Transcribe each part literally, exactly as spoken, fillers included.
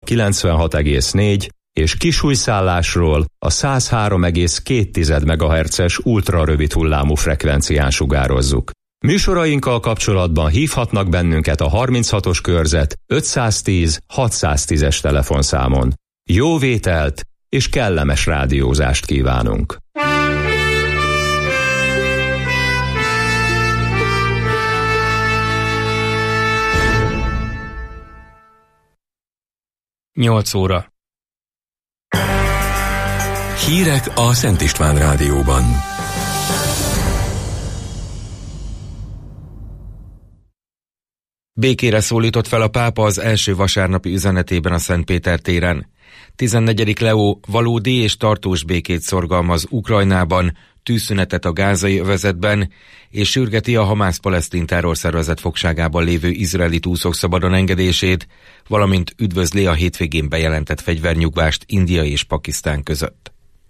kilencvenhat egész négy és kisújszállásról a száz három egész két megahertzes ultrarövid hullámú frekvencián sugározzuk. Műsorainkkal kapcsolatban hívhatnak bennünket a harminchatos körzet ötszáztíz hatszáztízes telefonszámon. Jó vételt és kellemes rádiózást kívánunk! nyolc óra. Hírek a Szent István Rádióban. Békére szólított fel a pápa az első vasárnapi üzenetében a Szentpéter téren. tizennegyedik Leó valódi és tartós békét szorgalmaz Ukrajnában, tűzszünetet a gázai övezetben, és sürgeti a Hamász-palesztin terrorszervezet fogságában lévő izraeli túszok szabadon engedését, valamint üdvözli a hétvégén bejelentett fegyvernyugvást India és Pakisztán között.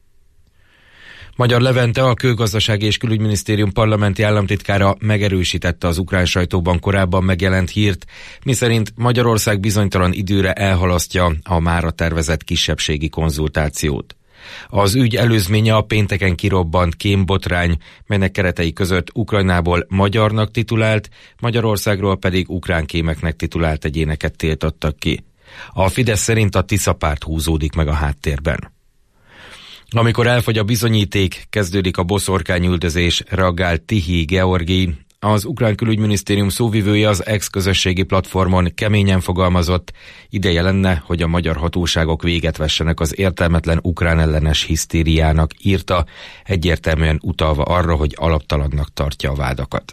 Magyar Levente, a Külgazdasági és Külügyminisztérium parlamenti államtitkára megerősítette az ukrán sajtóban korábban megjelent hírt, miszerint Magyarország bizonytalan időre elhalasztja a mára tervezett kisebbségi konzultációt. Az ügy előzménye a pénteken kirobbant kémbotrány, melynek keretei között Ukrajnából magyarnak titulált, Magyarországról pedig ukrán kémeknek titulált egyéneket tiltottak ki. A Fidesz szerint a Tisza párt húzódik meg a háttérben. Amikor elfogy a bizonyíték, kezdődik a boszorkányüldözés, reagált Tihi Georgi. Az ukrán külügyminisztérium szóvivője az ex-közösségi platformon keményen fogalmazott, ideje lenne, hogy a magyar hatóságok véget vessenek az értelmetlen ukrán ellenes hisztériának, írta, egyértelműen utalva arra, hogy alaptalannak tartja a vádakat.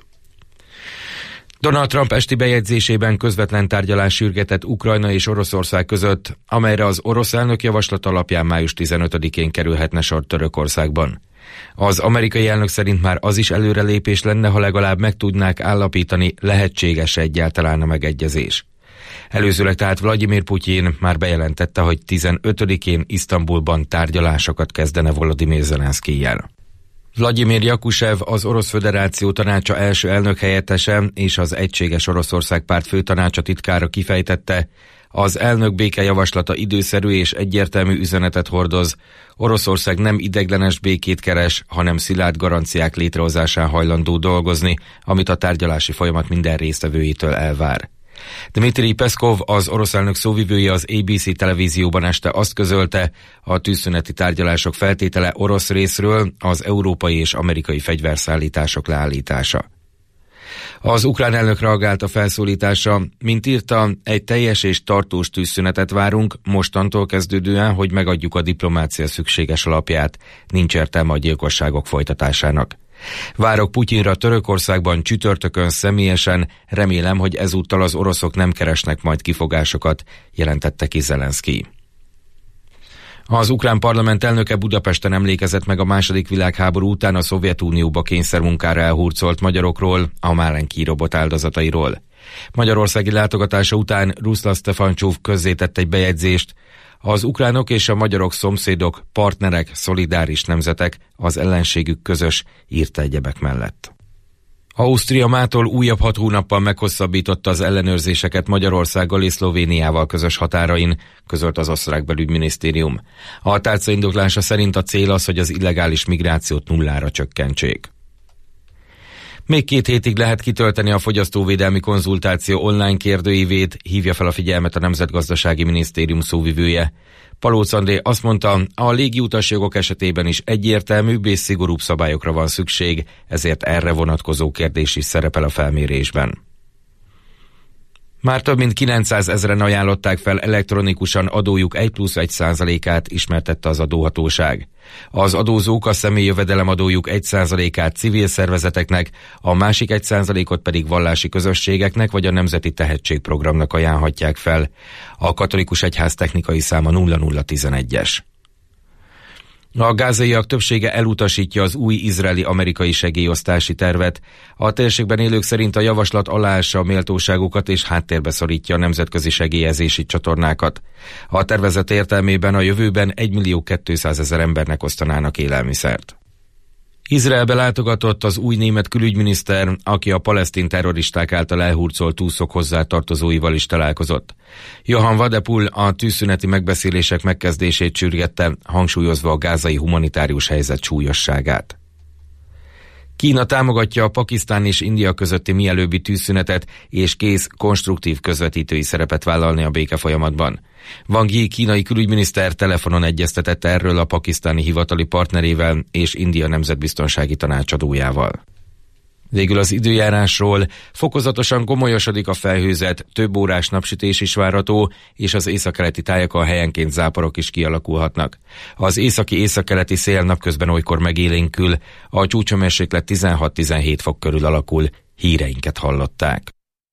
Donald Trump esti bejegyzésében közvetlen tárgyalás sürgetett Ukrajna és Oroszország között, amelyre az orosz elnök javaslat alapján május tizenötödikén kerülhetne sor Törökországban. Az amerikai elnök szerint már az is előrelépés lenne, ha legalább meg tudnák állapítani, lehetséges egyáltalán a megegyezés. Előzőleg tehát Vladimir Putyin már bejelentette, hogy tizenötödikén Isztambulban tárgyalásokat kezdene Volodymyr Zelenszkijjel. Vladimir Jakusev, az Orosz Föderáció tanácsa első elnökhelyettese és az Egységes Oroszország párt főtanácsa titkára kifejtette, az elnök békejavaslata időszerű és egyértelmű üzenetet hordoz. Oroszország nem ideiglenes békét keres, hanem szilárd garanciák létrehozásán hajlandó dolgozni, amit a tárgyalási folyamat minden résztvevőjétől elvár. Dmitri Peszkov, az orosz elnök szóvivője az á bé cé televízióban este azt közölte, a tűzszüneti tárgyalások feltétele orosz részről az európai és amerikai fegyverszállítások leállítása. Az ukrán elnök reagált a felszólításra, mint írta, egy teljes és tartós tűzszünetet várunk, mostantól kezdődően, hogy megadjuk a diplomácia szükséges alapját, nincs értelme a gyilkosságok folytatásának. Várok Putyinra Törökországban csütörtökön személyesen, remélem, hogy ezúttal az oroszok nem keresnek majd kifogásokat, jelentette ki Zelenszkij. Az ukrán parlament elnöke Budapesten emlékezett meg a második világháború után a Szovjetunióba kényszermunkára elhurcolt magyarokról, a Málenki robot áldozatairól. Magyarországi látogatása után Ruszlav Stefancsov közzétett egy bejegyzést, az ukránok és a magyarok szomszédok, partnerek, szolidáris nemzetek, az ellenségük közös, írta egyebek mellett. Ausztria mától újabb hat hónappal meghosszabbította az ellenőrzéseket Magyarországgal és Szlovéniával közös határain, közölt az osztrák belügyminisztérium. A tárca indoklása szerint a cél az, hogy az illegális migrációt nullára csökkentsék. Még két hétig lehet kitölteni a fogyasztóvédelmi konzultáció online kérdőívét, hívja fel a figyelmet a Nemzetgazdasági Minisztérium szóvivője. Palóc André azt mondta, a légiutasjogok esetében is egyértelműbb és szigorúbb szabályokra van szükség, ezért erre vonatkozó kérdés is szerepel a felmérésben. Már több mint kilencszázezren ajánlották fel elektronikusan adójuk egy plusz egy százalékát, ismertette az adóhatóság. Az adózók a személyi jövedelemadójuk egy százalékát civil szervezeteknek, a másik egy százalékot pedig vallási közösségeknek vagy a Nemzeti Tehetségprogramnak ajánlhatják fel. A katolikus egyház technikai száma nulla nulla tizenegyes. A gázaiak többsége elutasítja az új izraeli-amerikai segélyosztási tervet. A térségben élők szerint a javaslat aláássa a méltóságukat és háttérbe szorítja a nemzetközi segélyezési csatornákat. A tervezet értelmében a jövőben egymillió kétszázezer embernek osztanának élelmiszert. Izraelbe látogatott az új német külügyminiszter, aki a palesztin terroristák által elhurcolt túszok hozzátartozóival is találkozott. Johan Wadepool a tűzszüneti megbeszélések megkezdését sürgette, hangsúlyozva a gázai humanitárius helyzet súlyosságát. Kína támogatja a Pakisztán és India közötti mielőbbi tűzszünetet, és kész konstruktív közvetítői szerepet vállalni a békefolyamatban. Wang Yi kínai külügyminiszter telefonon egyeztetett erről a pakisztáni hivatali partnerével és India nemzetbiztonsági tanácsadójával. Végül az időjárásról: fokozatosan gomolyosodik a felhőzet, több órás napsütés is várható, és az északkeleti tájakon helyenként záporok is kialakulhatnak. Az északi északkeleti szél napközben olykor megélénkül, a csúcshőmérséklet tizenhat-tizenhét fok körül alakul. Híreinket hallották.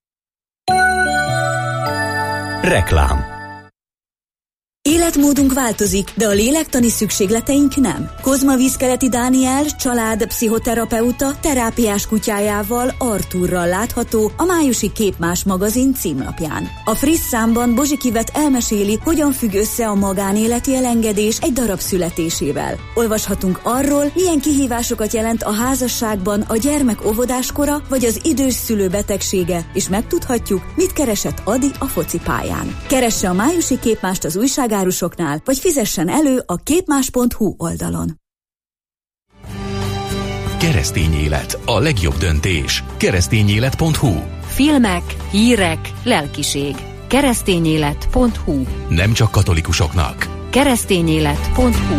Reklám. Életmódunk változik, de a lélektani szükségleteink nem. Kozma Vízkeleti Dániel család pszichoterapeuta terápiás kutyájával, Arturral látható a májusi Képmás magazin címlapján. A friss számban Bozsikivet elmeséli, hogyan függ össze a magánéleti elengedés egy darab születésével. Olvashatunk arról, milyen kihívásokat jelent a házasságban a gyermek óvodáskora vagy az idős szülő betegsége, és megtudhatjuk, mit keresett Adi a focipályán. Keresse a májusi Képmást az újság árusoknál, vagy fizessen elő a képmás pont hu oldalon. Keresztény élet, a legjobb döntés. keresztényélet pont hu. Filmek, hírek, lelkiség. keresztényélet pont hu. Nem csak katolikusoknak. keresztényélet pont hu.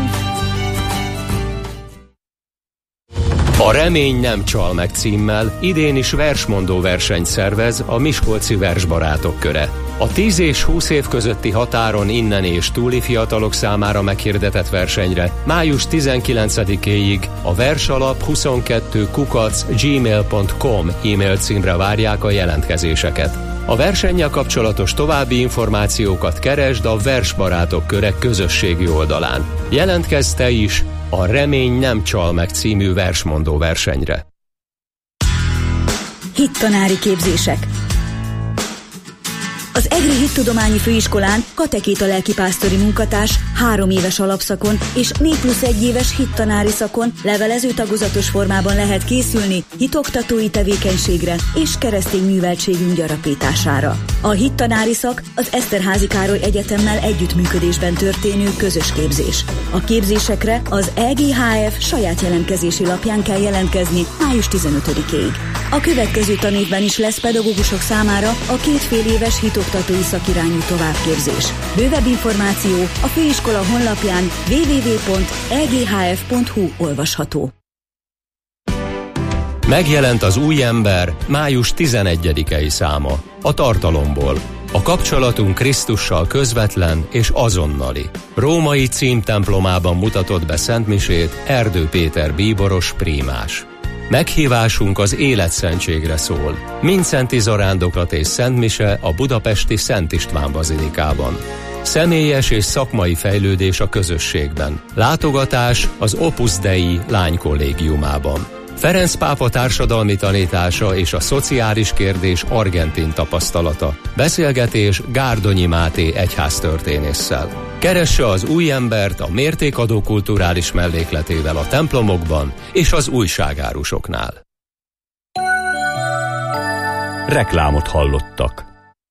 A Remény nem csal meg címmel idén is versmondó versenyt szervez a Miskolci Versbarátok Köre. A tíz és húsz év közötti határon innen és túli fiatalok számára meghirdetett versenyre május tizenkilencedikéig a versalap huszonkettő kukac gmail pont com e-mail címre várják a jelentkezéseket. A versennyel kapcsolatos további információkat keresd a Versbarátok Köre közösségi oldalán. Jelentkezz te is a Remény nem csal meg című versmondó versenyre. Hittanári képzések. Az Egri Hittudományi Főiskolán katekéta lelkipásztori munkatárs három éves alapszakon és négy plusz egy éves hittanári szakon levelező tagozatos formában lehet készülni hitoktatói tevékenységre és keresztény műveltségünk gyarapítására. A hittanári szak az Eszterházy Károly Egyetemmel együttműködésben történő közös képzés. A képzésekre az E G H F saját jelentkezési lapján kell jelentkezni május tizenötödikéig. A következő tanévben is lesz pedagógusok számára a két fél éves hitoktatói szakirányú továbbképzés. Bővebb információ a főiskola honlapján double-u double-u double-u pont e g h f pont hu olvasható. Megjelent az Új ember május tizenegyedikei száma. A tartalomból: a kapcsolatunk Krisztussal közvetlen és azonnali. Római címtemplomában mutatott be szentmisét Erdő Péter bíboros prímás. Meghívásunk az életszentségre szól. Mindszenti zarándoklat és szentmise a budapesti Szent István bazilikában. Személyes és szakmai fejlődés a közösségben. Látogatás az Opus Dei lánykollégiumában. Ferenc pápa társadalmi tanítása és a szociális kérdés argentin tapasztalata. Beszélgetés Gárdonyi Máté egyháztörténésszel. Keresse az Új embert a mértékadó kulturális mellékletével a templomokban és az újságárusoknál. Reklámot hallottak.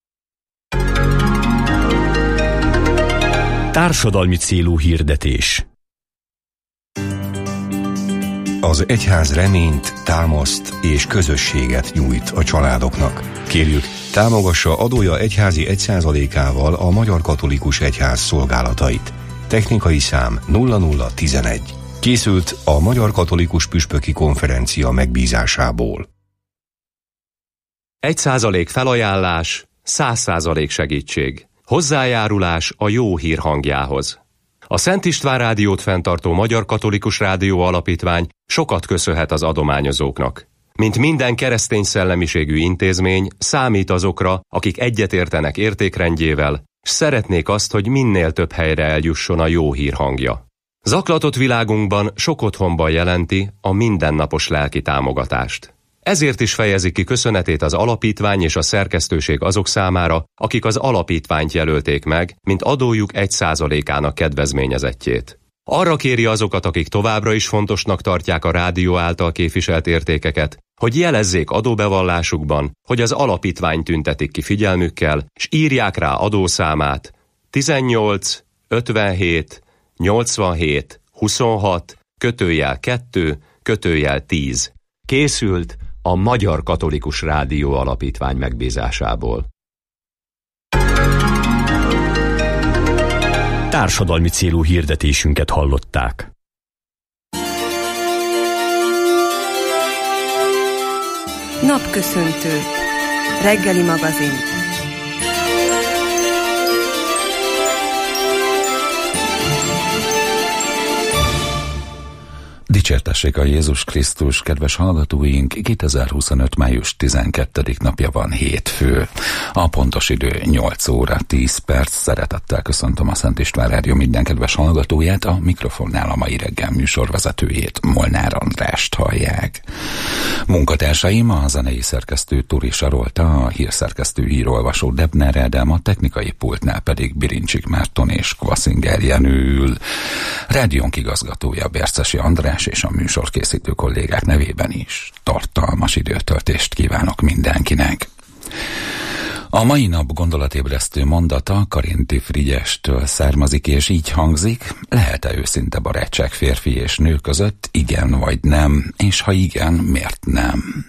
Társadalmi célú hirdetés. Az egyház reményt, támaszt és közösséget nyújt a családoknak. Kérjük, támogassa adója egyházi egy százalékával a Magyar Katolikus Egyház szolgálatait. Technikai szám nulla nulla tizenegy. Készült a Magyar Katolikus Püspöki Konferencia megbízásából. Egy százalék felajánlás, száz százalék segítség. Hozzájárulás a jó hír hangjához. A Szent István Rádiót fenntartó Magyar Katolikus Rádió Alapítvány sokat köszönhet az adományozóknak. Mint minden keresztény szellemiségű intézmény, számít azokra, akik egyetértenek értékrendjével, s szeretnék azt, hogy minél több helyre eljusson a jó hír hangja. Zaklatott világunkban sok otthonban jelenti a mindennapos lelki támogatást. Ezért is fejezi ki köszönetét az alapítvány és a szerkesztőség azok számára, akik az alapítványt jelölték meg, mint adójuk egy százalékának kedvezményezettjét. Arra kéri azokat, akik továbbra is fontosnak tartják a rádió által képviselt értékeket, hogy jelezzék adóbevallásukban, hogy az alapítvány tüntetik ki figyelmükkel, és írják rá adószámát tizennyolc ötvenhét nyolcvanhét huszonhat kötőjel kettő kötőjel tíz. Készült a Magyar Katolikus Rádió Alapítvány megbízásából. Társadalmi célú hirdetésünket hallották. Napköszöntő. Reggeli magazin. Dicsértessék a Jézus Krisztus, kedves hallgatóink, kétezer-huszonöt. május tizenkettedik napja van, hétfő. A pontos idő nyolc óra tíz perc. Szeretettel köszöntöm a Szent István Rádió minden kedves hallgatóját, a mikrofonnál a mai reggel műsorvezetőjét, Molnár Andrást hallják. Munkatársaim a zenei szerkesztő Turi Sarolta, a hírszerkesztő hírolvasó Debner Ádám, a technikai pultnál pedig Birincsik Márton és Kvaszinger Jenő ül. Rádiónk igazgatója Bercesi András, és a műsorkészítő kollégák nevében is tartalmas időtöltést kívánok mindenkinek. A mai nap gondolatébresztő mondata Karinti Frigyestől származik, és így hangzik: lehet-e őszinte barátság férfi és nő között, igen vagy nem, és ha igen, miért nem?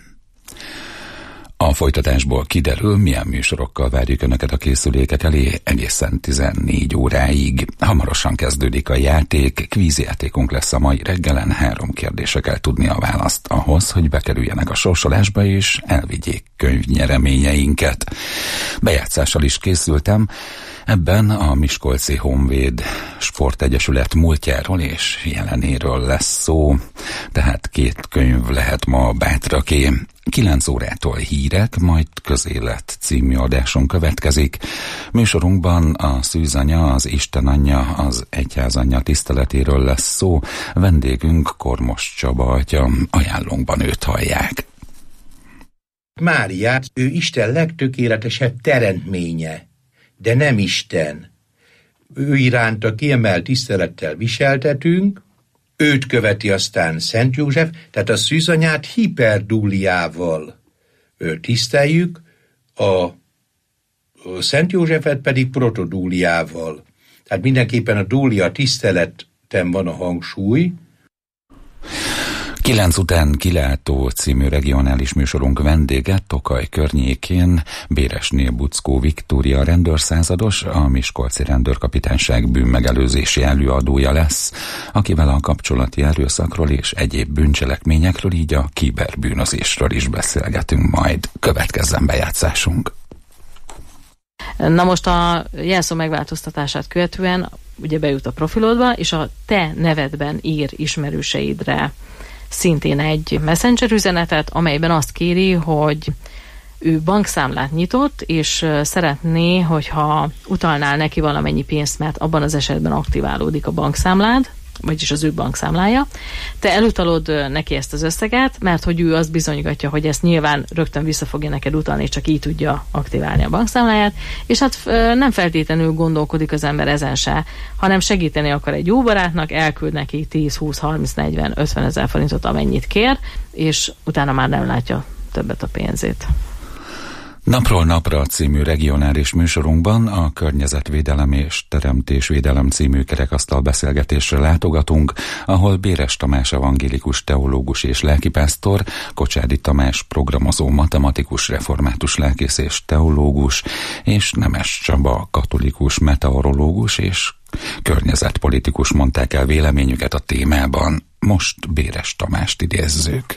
A folytatásból kiderül, milyen műsorokkal várjuk Önöket a készülékek elé egészen tizennégy óráig. Hamarosan kezdődik a játék, kvízjátékunk lesz a mai reggelen, három kérdésre kell tudni a választ ahhoz, hogy bekerüljenek a sorsolásba és elvigyék könyvnyereményeinket. Bejátszással is készültem, ebben a Miskolci Honvéd Sportegyesület múltjáról és jelenéről lesz szó, tehát két könyv lehet ma bátraké. kilenc órától hírek, majd közélet című adáson következik. Műsorunkban a szűzanya, az Isten anyja, az egyházanyja tiszteletéről lesz szó. Vendégünk Kormos Csaba atya, ajánlónkban őt hallják. Máriát, ő Isten legtökéletesebb teremtménye, de nem Isten. Ő iránta kiemelt tisztelettel viseltetünk, őt követi aztán Szent József, tehát a szűzanyát hiperdúliával tiszteljük, a Szent Józsefet pedig protodúliával. Tehát mindenképpen a dúlia tiszteleten van a hangsúly. Kilenc után kilátó című regionális műsorunk vendége Tokaj környékén Béresnél Buckó Viktória rendőrszázados, a Miskolci Rendőrkapitányság bűnmegelőzési előadója lesz, akivel a kapcsolati erőszakról és egyéb bűncselekményekről, így a kiberbűnözésről is beszélgetünk majd. Következzen bejátszásunk. Na most a jelszó megváltoztatását követően ugye bejut a profilodba, és a te nevedben ír ismerőseidre szintén egy messenger üzenetet, amelyben azt kéri, hogy ő bankszámlát nyitott, és szeretné, hogyha utalnál neki valamennyi pénzt, mert abban az esetben aktiválódik a bankszámlád, vagyis az ő bankszámlája. Te elutalod neki ezt az összeget, mert hogy ő azt bizonygatja, hogy ezt nyilván rögtön vissza fogja neked utalni, és csak így tudja aktiválni a bankszámláját, és hát nem feltétlenül gondolkodik az ember ezen se, hanem segíteni akar egy jó barátnak, elküld neki tíz, húsz, harminc, negyven, ötven ezer forintot, amennyit kér, és utána már nem látja többet a pénzét. Napról napra című regionális műsorunkban a környezetvédelem és teremtésvédelem című kerekasztal beszélgetésre látogatunk, ahol Béres Tamás evangélikus teológus és lelkipásztor, Kocsádi Tamás programozó matematikus református lelkész és teológus, és Nemes Csaba katolikus meteorológus és környezetpolitikus mondták el véleményüket a témában. Most Béres Tamást idézzük.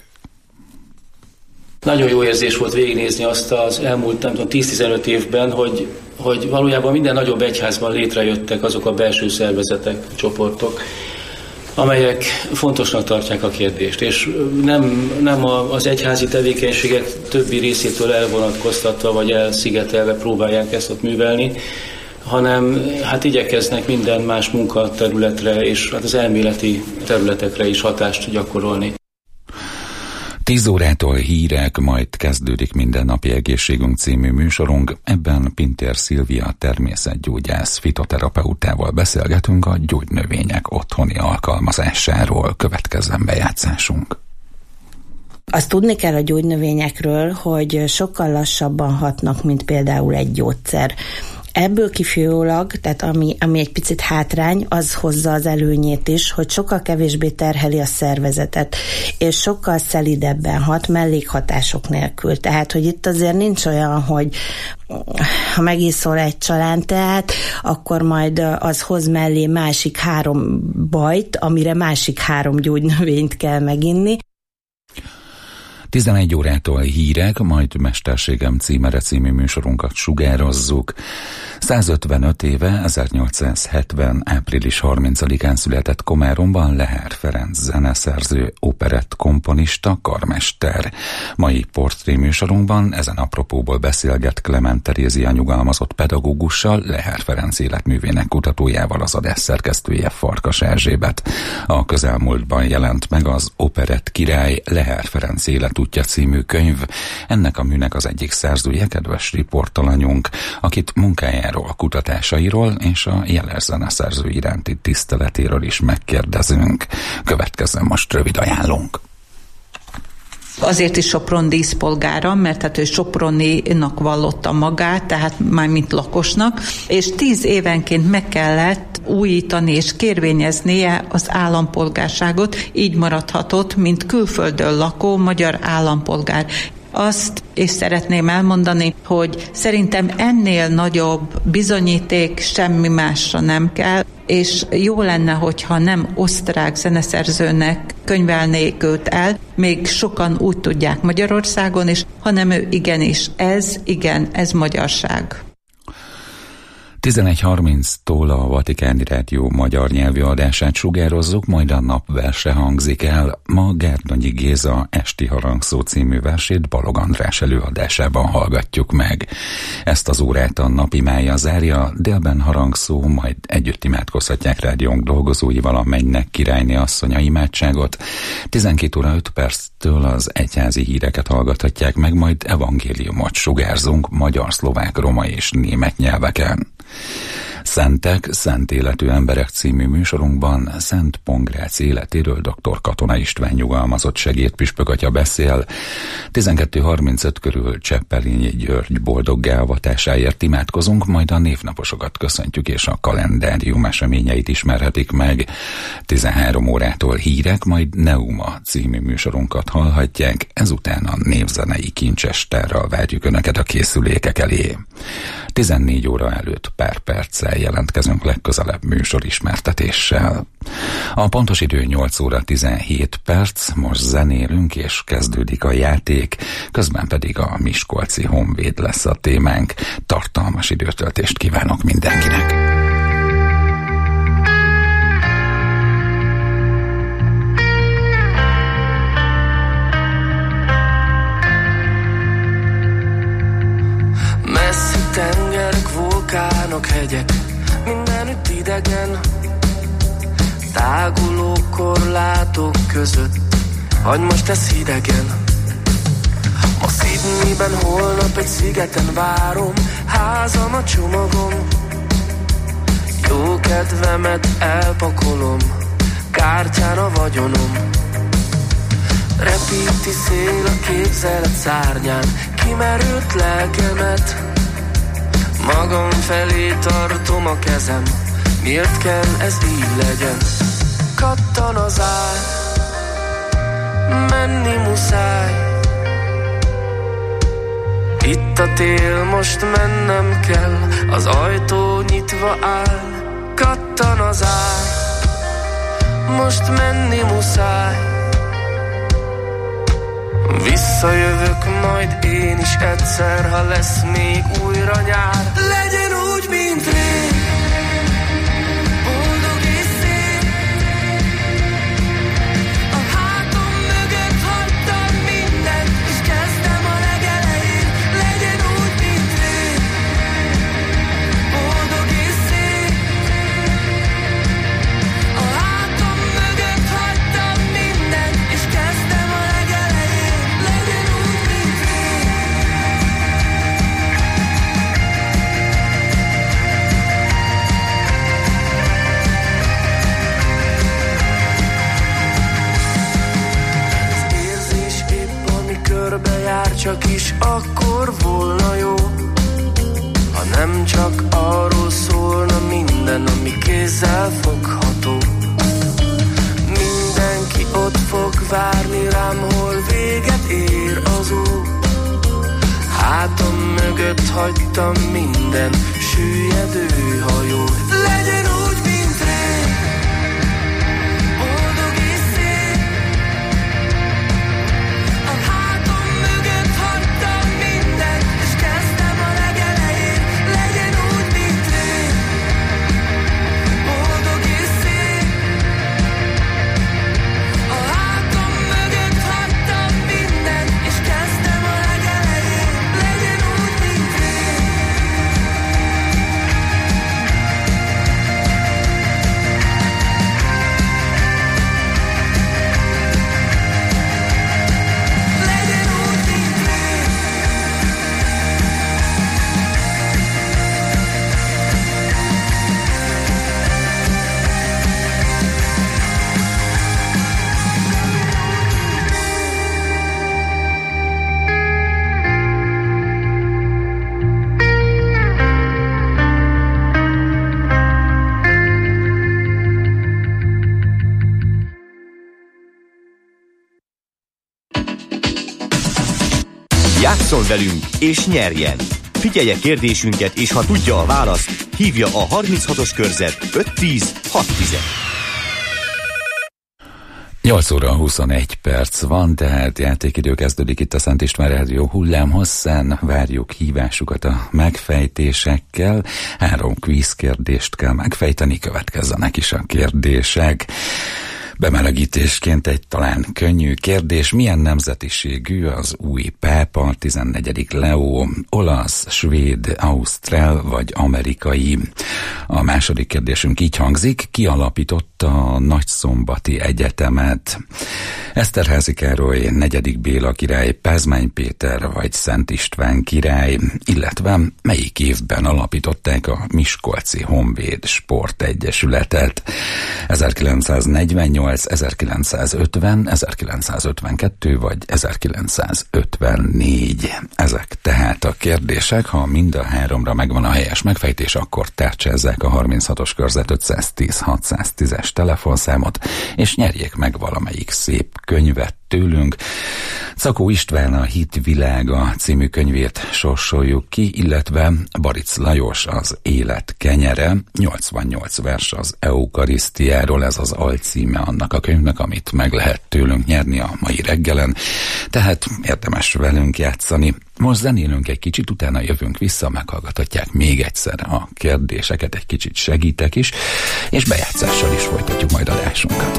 Nagyon jó érzés volt végignézni azt az elmúlt, nem tudom, tíz-tizenöt évben, hogy, hogy valójában minden nagyobb egyházban létrejöttek azok a belső szervezetek, csoportok, amelyek fontosnak tartják a kérdést, és nem, nem az egyházi tevékenységek többi részétől elvonatkoztatva vagy elszigetelve próbálják ezt ott művelni, hanem hát igyekeznek minden más munkaterületre és hát az elméleti területekre is hatást gyakorolni. tíz órától hírek, majd kezdődik Mindennapi Egészségünk című műsorunk. Ebben Pintér Szilvia természetgyógyász fitoterapeutával beszélgetünk a gyógynövények otthoni alkalmazásáról. Következzen bejátszásunk. Azt tudni kell a gyógynövényekről, hogy sokkal lassabban hatnak, mint például egy gyógyszer. Ebből kifolyólag, tehát ami, ami egy picit hátrány, az hozza az előnyét is, hogy sokkal kevésbé terheli a szervezetet, és sokkal szelidebben hat mellékhatások nélkül. Tehát, hogy itt azért nincs olyan, hogy ha megiszol egy csalánteát, akkor majd az hoz mellé másik három bajt, amire másik három gyógynövényt kell meginni. tizenegy órától hírek, majd Mesterségem címere című műsorunkat sugározzuk. százötvenöt éve, ezernyolcszázhetven. április harmincadikán született Komáromban Lehár Ferenc zeneszerző, operett komponista, karmester. Mai portréműsorunkban ezen apropóból beszélget Klement Terézia nyugalmazott pedagógussal, Lehár Ferenc életművének kutatójával, az adás szerkesztője Farkas Erzsébet. A közelmúltban jelent meg az Operett király Lehár Ferenc életútja című könyv. Ennek a műnek az egyik szerzője kedves riportalanyunk, akit munkájáról, kutatásairól és a jeles zeneszerző iránti tiszteletéről is megkérdezünk. Következzen most rövid ajánlónk. Azért is Sopron díszpolgára, mert hát ő soproninak vallotta magát, tehát már mint lakosnak, és tíz évenként meg kellett újítani és kérvényeznie az állampolgárságot, így maradhatott, mint külföldön lakó magyar állampolgár. Azt és szeretném elmondani, hogy szerintem ennél nagyobb bizonyíték semmi másra nem kell, és jó lenne, hogyha nem osztrák zeneszerzőnek könyvelnék őt el, még sokan úgy tudják Magyarországon is, hanem ő igenis, ez, igen, ez magyarság. tizenegy harminctól a Vatikáni Rádió magyar nyelvű adását sugározzuk, majd a napverse hangzik el. Ma Gárdonyi Géza Esti harangszó című versét Balog András előadásában hallgatjuk meg. Ezt az órát a napimája zárja, délben harangszó, majd együtt imádkozhatják rádiónk dolgozóival a Mennynek királyné asszonya imádságot. tizenkét óra öt perctől az egyházi híreket hallgathatják meg, majd evangéliumot sugárzunk magyar, szlovák, roma és német nyelveken. Szentek, szent életű emberek című műsorunkban Szent Pongrác életéről dr. Katona István nyugalmazott segédpüspök atya beszél. tizenkettő harmincöt körül Cseppelényi György boldoggá avatásáért imádkozunk, majd a névnaposokat köszöntjük és a kalendárium eseményeit ismerhetik meg. tizenhárom órától hírek, majd Neuma című műsorunkat hallhatják, ezután a névzenei kincsesterrel várjuk Önöket a készülékek elé. tizennégy óra előtt pár perccel jelentkezünk legközelebb műsorismertetéssel. A pontos idő nyolc óra tizenhét perc, most zenélünk és kezdődik a játék, közben pedig a miskolci Honvéd lesz a témánk. Tartalmas időtöltést kívánok mindenkinek! Messzi tengerek, vulkánok, hegyek, mindenütt idegen, táguló korlátok között, hagy most ez hidegen. Ma Sydneyben, holnap egy szigeten várom, házam a csomagom, jó kedvemet elpakolom, kártyán a vagyonom. Repíti szél a képzelet szárnyán, kimerült lelkemet, magam felé tartom a kezem, miért kell ez így legyen? Kattan az ár, menni muszáj, itt a tél, most mennem kell, az ajtó nyitva áll. Kattan az ár, most menni muszáj, visszajövök majd én is egyszer, ha lesz még újra nyár. Legyen úgy, mint rég, boldog és szép, a hátam mögött hagytam mindent, és kezdtem a legelején. Legyen úgy, mint rég, boldog és szép, a hátam mögött hagytam mindent, és kezdtem a legelején. csak is akkor volna jó, ha nem csak arról szólna minden, ami kézzel fogható. Mindenki ott fog várni rám, hol véget ér az út. Hátam mögött hagytam minden süllyedő hajó. Legyen úgy, mint rég, boldog és szép. A hátam mögött hagytam mindent, és kezdtem a legelején. Legyen úgy, mint rég, boldog és szép. A hátam mögött hagytam mindent, és kezdtem a legelején. Legyen úgy, mint rég. Játsszon velünk és nyerjen! Figyelje kérdésünket, és ha tudja a választ, hívja a harminchatos körzet öt tíz hat tíz. nyolc óra huszonegy perc van, tehát játékidő kezdődik itt a Szent István Rádió hullám hosszán. Várjuk hívásukat a megfejtésekkel. Három kvíz kérdést kell megfejteni, következzenek is a kérdések. Bemelegítésként egy talán könnyű kérdés. Milyen nemzetiségű az új pápa, tizennegyedik Leó? Olasz, svéd, ausztrál vagy amerikai? A második kérdésünk így hangzik: ki alapította a Nagyszombati Egyetemet? Eszterházy Károly, negyedik Béla király, Pázmány Péter vagy Szent István király? Illetve melyik évben alapították a Miskolci Honvéd Sportegyesületet? ezerkilencszáznegyvennyolc, ezerkilencszázötven, ezerkilencszázötvenkettő vagy ezerkilencszázötvennégy. Ezek tehát a kérdések. Ha mind a háromra megvan a helyes megfejtés, akkor tárcsázzák a harminchatos körzet ötszáztíz hatszáztízes telefonszámot, és nyerjék meg valamelyik szép könyvet tőlünk. Czakó István A Hit Világa című könyvét sorsoljuk ki, illetve Baric Lajos Az Élet kenyere, nyolcvannyolc vers az eukarisztiáról, ez az alcíme annak a könyvnek, amit meg lehet tőlünk nyerni a mai reggelen, tehát érdemes velünk játszani. Most zenélünk egy kicsit, utána jövünk vissza, meghallgathatják még egyszer a kérdéseket, egy kicsit segítek is, és bejátszással is folytatjuk majd adásunkat.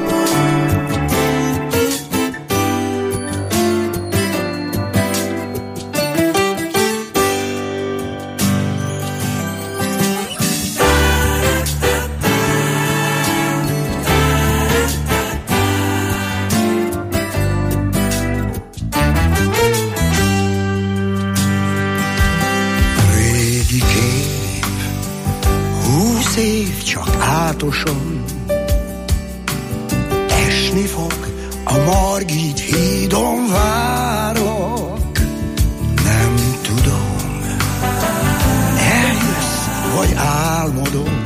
Esni fog, a Margit hídon várok. Nem tudom, eljössz vagy álmodom,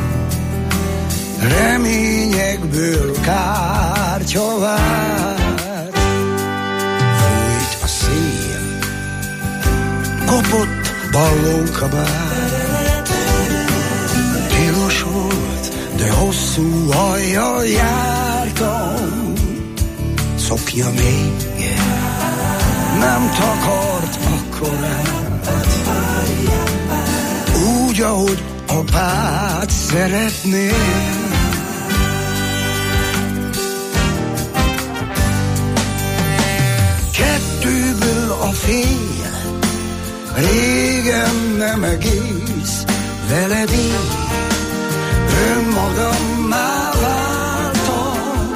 reményekből kártya vár. Fújt a szél, kopott ballonkabát, tilos volt, de hosszú hajjal jártam. Szokja még nem takart akkorát, úgy, ahogy apád szeretné. Kettőből a fél régen nem egész, veled én önmagammá váltam.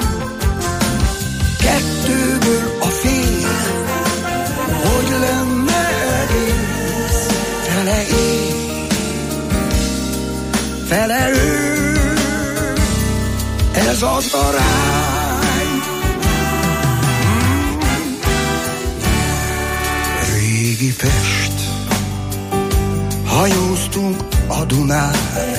Kettőből a fél, hogy lenne egész, fele én, fele ő, ez az arány. régi Pest, hajóztunk a Dunán,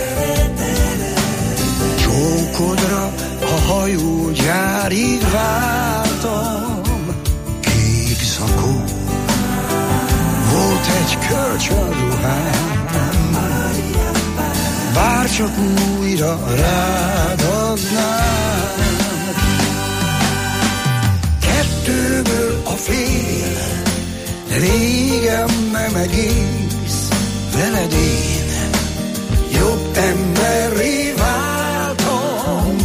csókodra a hajógyárig vártam. Kék zakó volt egy kölcsönruhám, bárcsak újra rád adnám. Kettőből a fél, régen nem egész, veled én jobb emberré váltam.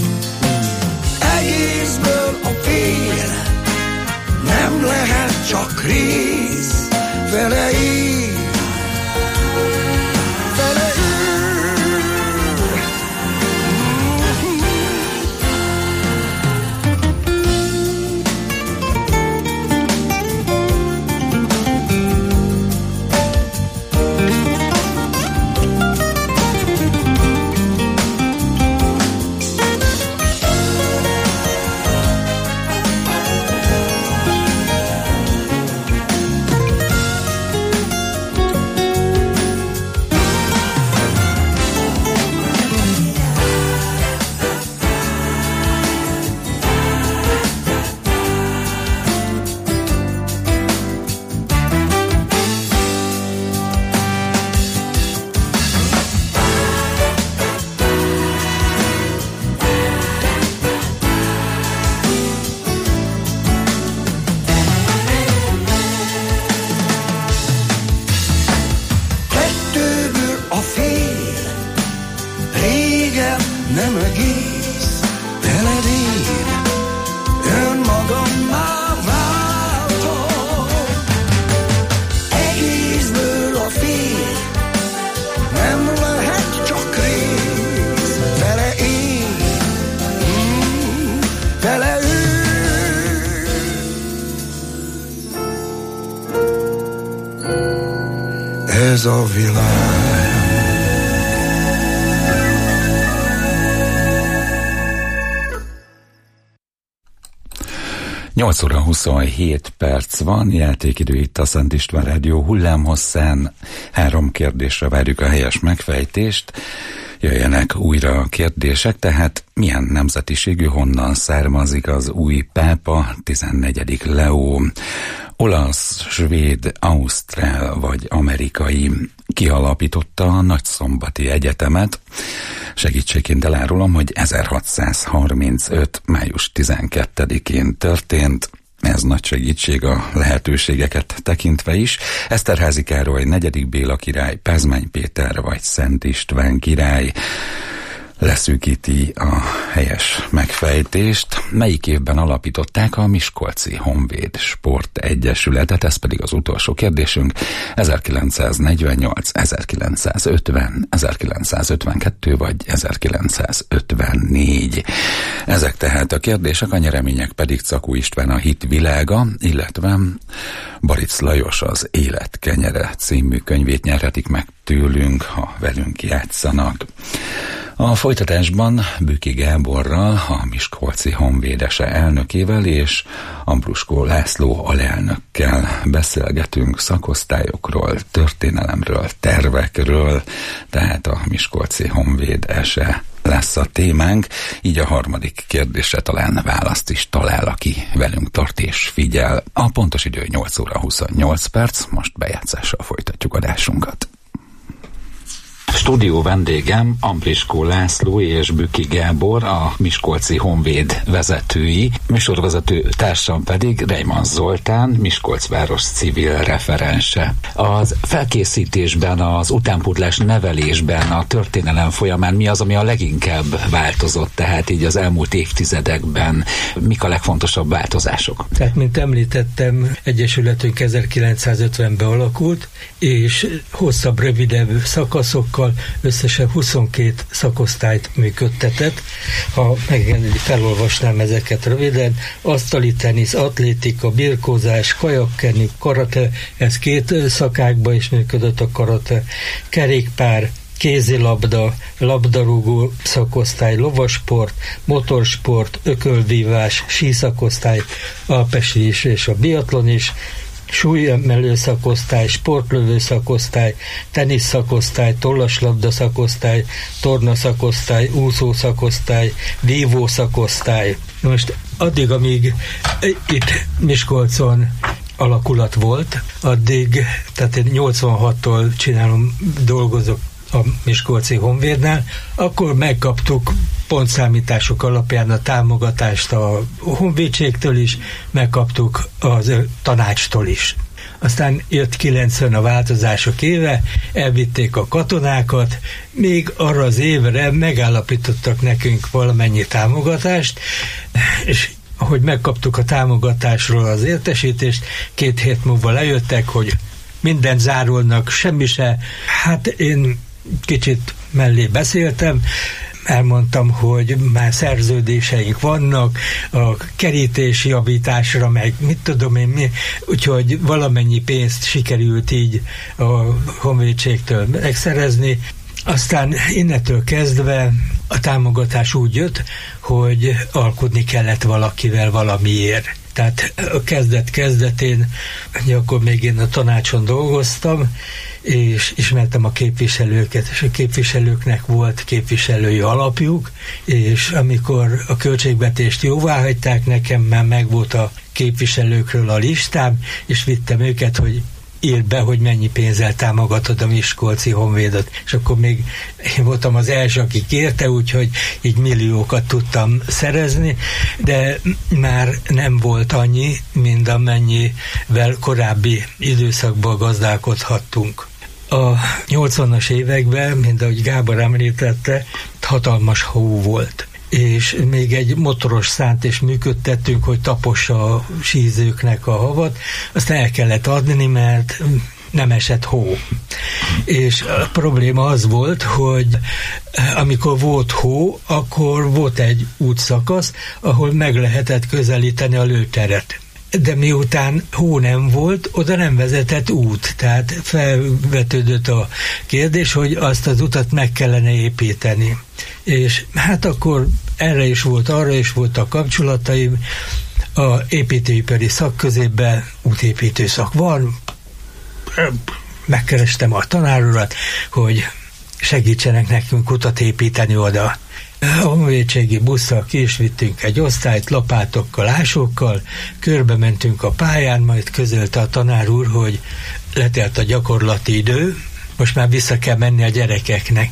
Egészből a fél, nem lehet csak rész, vele én, vele ő. Ez a világ. nyolc óra huszonhét perc van, játékidő itt a Szent István Rádió hullámhosszán. Három kérdésre várjuk a helyes megfejtést. Jöjjenek újra a kérdések, tehát milyen nemzetiségű, honnan származik az új pápa, tizennegyedik Leó, olasz, svéd, ausztrál vagy amerikai, ki alapította a Nagyszombati Egyetemet. Segítségként elárulom, hogy ezerhatszázharmincöt. május tizenkettedikén történt. Ez nagy segítség a lehetőségeket tekintve is. Eszterházy Károly, negyedik Béla király, Pázmány Péter vagy Szent István király leszűkíti a helyes megfejtést. Melyik évben alapították a Miskolci Honvéd Sport Egyesületet? Ez pedig az utolsó kérdésünk. ezerkilencszáznegyvennyolc, ezerkilencszázötven, ezerkilencszázötvenkettő vagy ezerkilencszázötvennégy. Ezek tehát a kérdések, a nyeremények pedig Cakó István a Hit világa, illetve Baric Lajos az Élet kenyere című könyvét nyerhetik meg tőlünk, ha velünk játszanak. A folytatásban Büki Gáborral, a Miskolci Honvédese elnökével és Ambruskó László alelnökkel beszélgetünk szakosztályokról, történelemről, tervekről, tehát a Miskolci Honvédese lesz a témánk, így a harmadik kérdésre talán választ is talál, aki velünk tart és figyel. A pontos idő nyolc óra huszonnyolc perc, most bejátszással folytatjuk adásunkat. Stúdió vendégem Ambriskó László és Büki Gábor, a Miskolci Honvéd vezetői, műsorvezető társam pedig Reimann Zoltán, Miskolc város civil referense. Az felkészítésben, az utánpótlás nevelésben, a történelem folyamán mi az, ami a leginkább változott, tehát így az elmúlt évtizedekben mik a legfontosabb változások? Tehát, mint említettem, egyesületünk ezerkilencszázötvenben alakult, és hosszabb, rövidebb szakaszokkal összesen huszonkét szakosztályt működtetett. Ha megengedi, felolvasnám ezeket röviden. Asztali tenisz, atlétika, birkózás, kajakkenni, karate, ez két szakákban is működött a karate, kerékpár, kézilabda, labdarúgó szakosztály, lovasport, motorsport, ökölvívás, síszakosztály, alpesi is és a biatlon is, súlyemelő szakosztály, sportlövő szakosztály, tenisz szakosztály, tollaslabda szakosztály, torna szakosztály, úszó szakosztály, vívó szakosztály. Most addig, amíg itt Miskolcon alakulat volt, addig, tehát én nyolcvanhattól csinálom, dolgozok a Miskolci Honvédnál, akkor megkaptuk pontszámítások alapján a támogatást a honvédségtől is, megkaptuk az tanácstól is. Aztán jött kilencven a változások éve, elvitték a katonákat, még arra az évre megállapítottak nekünk valamennyi támogatást, és ahogy megkaptuk a támogatásról az értesítést, két hét múlva lejöttek, hogy mindent zárulnak, semmi se. Hát én kicsit mellé beszéltem, elmondtam, hogy már szerződéseink vannak, a kerítés javításra, meg mit tudom én mi, úgyhogy valamennyi pénzt sikerült így a honvédségtől megszerezni. Aztán innentől kezdve a támogatás úgy jött, hogy alkudni kellett valakivel valamiért. Tehát a kezdet-kezdetén, akkor még én a tanácson dolgoztam, és ismertem a képviselőket, és a képviselőknek volt képviselői alapjuk, és amikor a költségvetést jóváhagyták, nekem már megvolt a képviselőkről a listám, és vittem őket, hogy írd be, hogy mennyi pénzzel támogatod a Miskolci Honvédot. És akkor még én voltam az első, aki kérte, úgyhogy így milliókat tudtam szerezni, de már nem volt annyi, mint amennyivel korábbi időszakban gazdálkodhattunk. A nyolcvanas években, mint ahogy Gábor említette, hatalmas hó volt. És még egy motoros szánt is működtettünk, hogy tapossa a sízőknek a havat, azt el kellett adni, mert nem esett hó. És a probléma az volt, hogy amikor volt hó, akkor volt egy útszakasz, ahol meg lehetett közelíteni a lőteret. De miután hó nem volt, oda nem vezetett út. Tehát felvetődött a kérdés, hogy azt az utat meg kellene építeni. És hát akkor erre is volt, arra is voltak kapcsolataim. A építőipari szakközépben útépítő szak van. Megkerestem a tanárurat, hogy segítsenek nekünk utat építeni oda. A honvédségi busszal ki is vittünk egy osztályt, lapátokkal, ásókkal, körbe mentünk a pályán, majd közölte a tanár úr, hogy letelt a gyakorlati idő, most már vissza kell menni a gyerekeknek.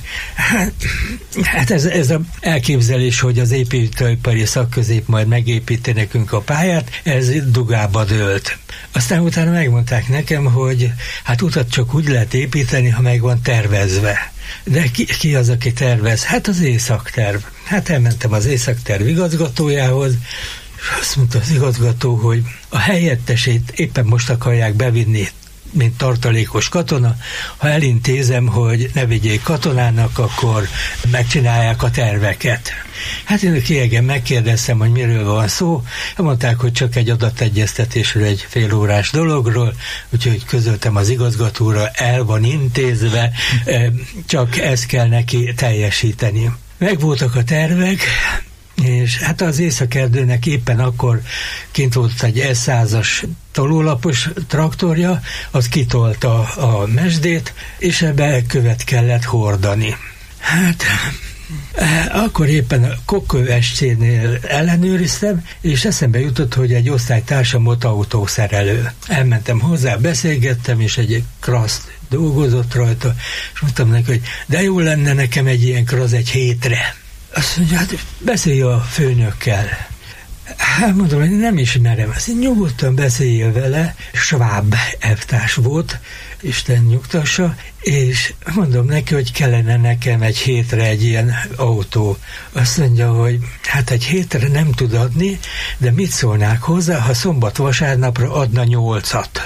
Hát ez, ez az elképzelés, hogy az építőipari szakközép majd megépíti nekünk a pályát, ez dugába dőlt. Aztán utána megmondták nekem, hogy hát utat csak úgy lehet építeni, ha meg van tervezve. De ki, ki az, aki tervez? Hát az északterv. Hát elmentem az északterv igazgatójához, és azt mondta az igazgató, hogy a helyettesét éppen most akarják bevinni, mint tartalékos katona. Ha elintézem, hogy ne vigyék katonának, akkor megcsinálják a terveket. Hát én kiegen megkérdeztem, hogy miről van szó. Mondták, hogy csak egy adategyeztetésről, egy félórás dologról, úgyhogy közöltem az igazgatóra, el van intézve, csak ezt kell neki teljesíteni. Megvoltak a tervek, és hát az Északerdőnek éppen akkor kint volt egy es százas tolólapos traktorja, az kitolta a mesdét, és ebbe követ kellett hordani. Hát akkor éppen a Kokkő es cé-nél ellenőriztem, és eszembe jutott, hogy egy osztálytársam ott autószerelő. Elmentem hozzá, beszélgettem, és egy kraszt dolgozott rajta, és mondtam neki, hogy de jó lenne nekem egy ilyen krasz egy hétre. Azt mondja, hát beszélj a főnökkel. Hát mondom, hogy nem ismerem. Azt én nyugodtan beszéljél vele. Schwab elvtárs volt, Isten nyugtassa, és mondom neki, hogy kellene nekem egy hétre egy ilyen autó. Azt mondja, hogy hát egy hétre nem tud adni, de mit szólnák hozzá, ha szombat-vasárnapra adna nyolcat.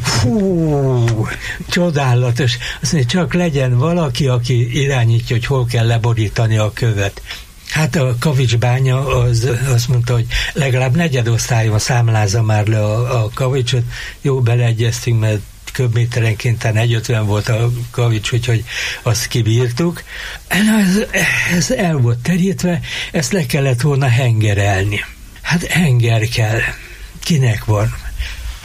Fú, csodálatos. Azt mondja, csak legyen valaki, aki irányítja, hogy hol kell leborítani a követ. Hát a kavicsbánya az, azt mondta, hogy legalább negyedosztályon számlázza már le a, a kavicsot. Jó, beleegyeztünk, mert köbméterenként négyszázötven volt a kavics, úgyhogy azt kibírtuk. Ez, ez el volt terítve, ezt le kellett volna hengerelni. Hát henger kell. Kinek van?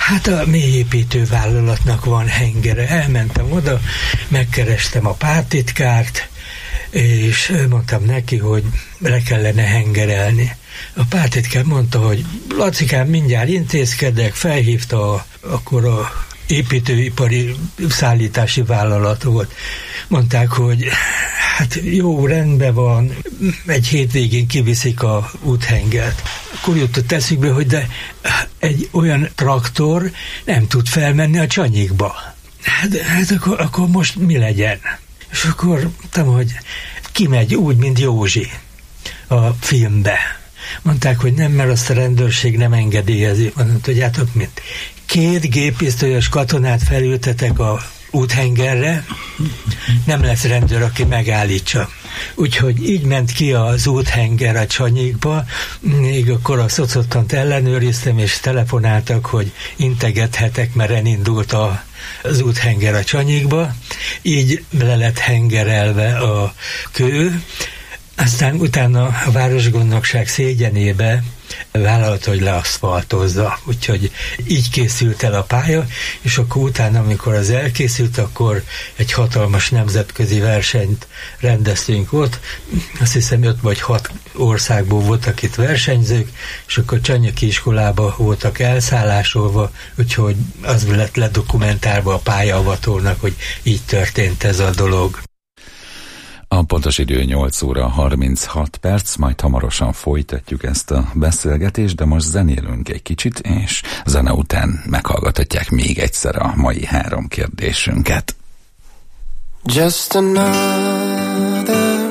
Hát a mélyépítő vállalatnak van hengere. Elmentem oda, megkerestem a pártitkárt, és mondtam neki, hogy le kellene hengerelni. A pártitkár mondta, hogy Lacikám, mindjárt intézkedek, felhívta a, akkor a építőipari szállítási vállalat volt. Mondták, hogy hát jó, rendben van, egy hétvégén kiviszik a úthengert. Akkor jutott eszükbe, hogy de egy olyan traktor nem tud felmenni a Csanyikba. Hát, hát akkor, akkor most mi legyen? És akkor mondtam, hogy kimegy úgy, mint Józsi a filmbe. Mondták, hogy nem, mert azt a rendőrség nem engedélyezi. Mondtam, tudjátok mint? Két géppisztolyos katonát felültetek a úthengerre, nem lesz rendőr, aki megállítsa. Úgyhogy így ment ki az úthenger a Csanyikba, még akkor a szocottant ellenőriztem, és telefonáltak, hogy integethetek, mert elindult a, az úthenger a Csanyikba. Így le lett hengerelve a kő. Aztán utána a városgondnokság szégyenébe vállalta, hogy leaszfaltozza. Úgyhogy így készült el a pálya, és akkor utána, amikor az elkészült, akkor egy hatalmas nemzetközi versenyt rendeztünk ott. Azt hiszem öt vagy hat országból voltak itt versenyzők, és akkor Csanyiki iskolába voltak elszállásolva, úgyhogy az lett ledokumentálva a pályaavatónak, hogy így történt ez a dolog. A pontos idő nyolc óra harminchat perc, majd hamarosan folytatjuk ezt a beszélgetést, de most zenélünk egy kicsit, és zene után meghallgathatják még egyszer a mai három kérdésünket. Just another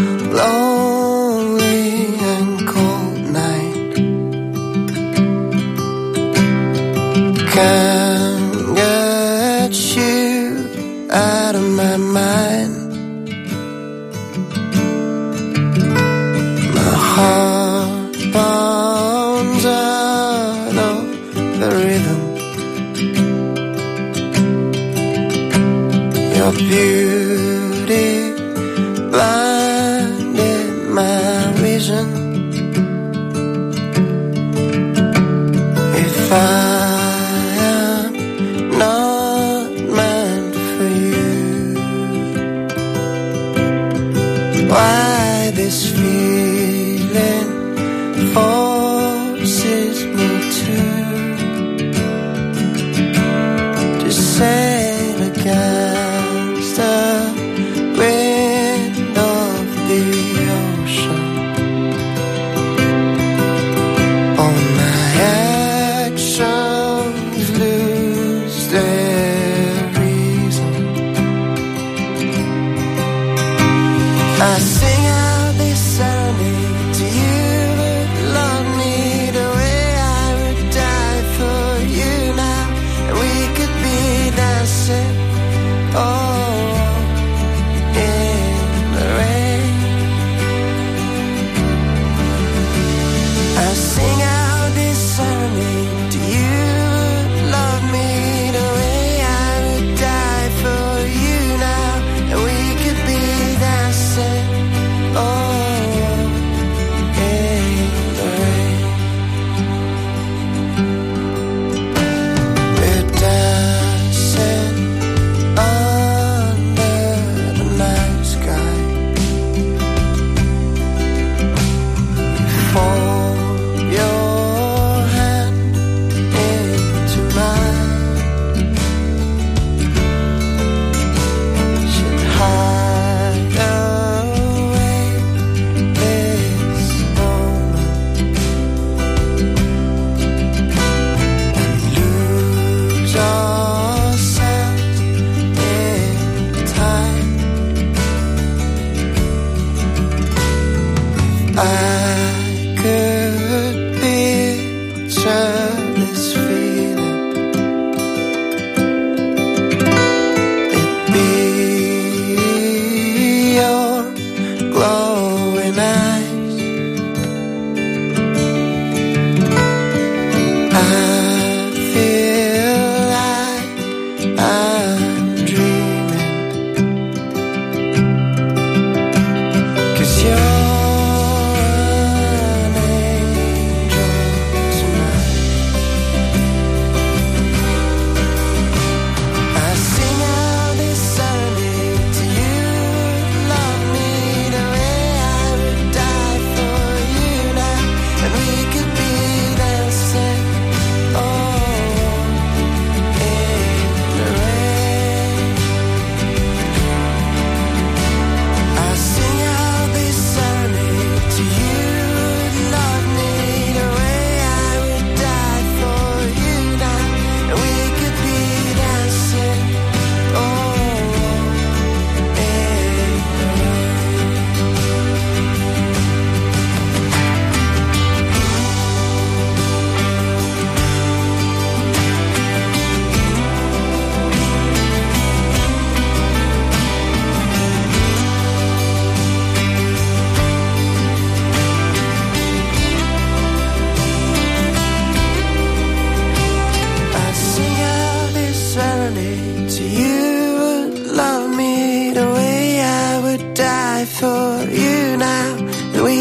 lonely and cold night. Can't get you out of my mind. Heart bounds out of the rhythm. Your beauty blinded my vision. If I am not meant for you, why this feeling forces me to to sail against the wind of the ocean. All my actions lose their reason. I sing out this serenade to you. You're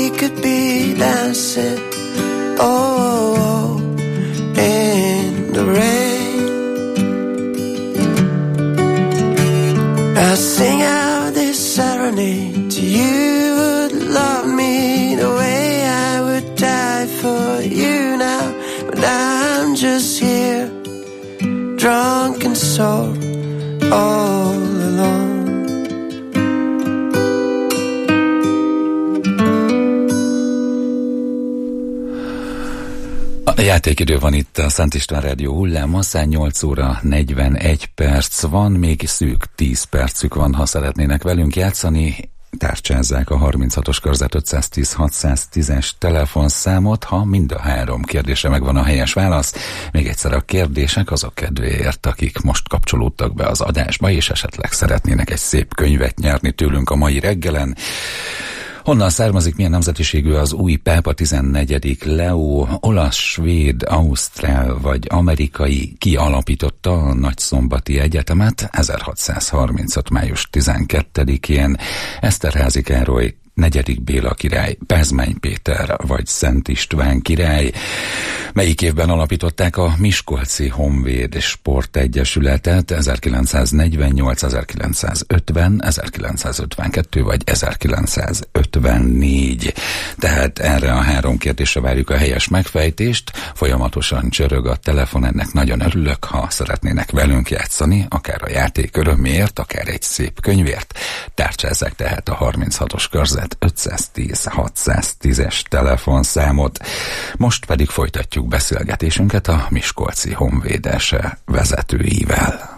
we could be dancing, oh, in the rain. I sing out this serenade to you, would love me the way I would die for you now, but I'm just here, drunk and sore, all alone. A játékidő van itt a Szent István Rádió hullámhosszán, nyolc óra negyvenegy perc van, még szűk tíz percük van, ha szeretnének velünk játszani. Tárcsázzák a harminchatos körzet ötszáztíz hatszáztízes telefonszámot, ha mind a három kérdésre megvan a helyes válasz. Még egyszer a kérdések azok kedvéért, akik most kapcsolódtak be az adásba, és esetleg szeretnének egy szép könyvet nyerni tőlünk a mai reggelen. Honnan származik, milyen nemzetiségű az új pápa tizennegyedik Leó, olasz, svéd, ausztrál vagy amerikai, ki alapította a Nagyszombati Egyetemet ezerhatszázharmincöt. május tizenkettedikén, Eszterházy Károly, negyedik Béla király, Pázmány Péter vagy Szent István király. Melyik évben alapították a Miskolci Honvéd Sportegyesületet? ezerkilencszáznegyvennyolc, ezerkilencszázötven, ezerkilencszázötvenkettő vagy ezerkilencszázötvennégy. Tehát erre a három kérdésre várjuk a helyes megfejtést. Folyamatosan csörög a telefon, ennek nagyon örülök, ha szeretnének velünk játszani, akár a játék öröméért, akár egy szép könyvért. Tárcsázzák tehát a harminchatos körzet ötszáztíz hatszáztízes telefonszámot. Most pedig folytatjuk beszélgetésünket a Miskolci Honvédes vezetőivel.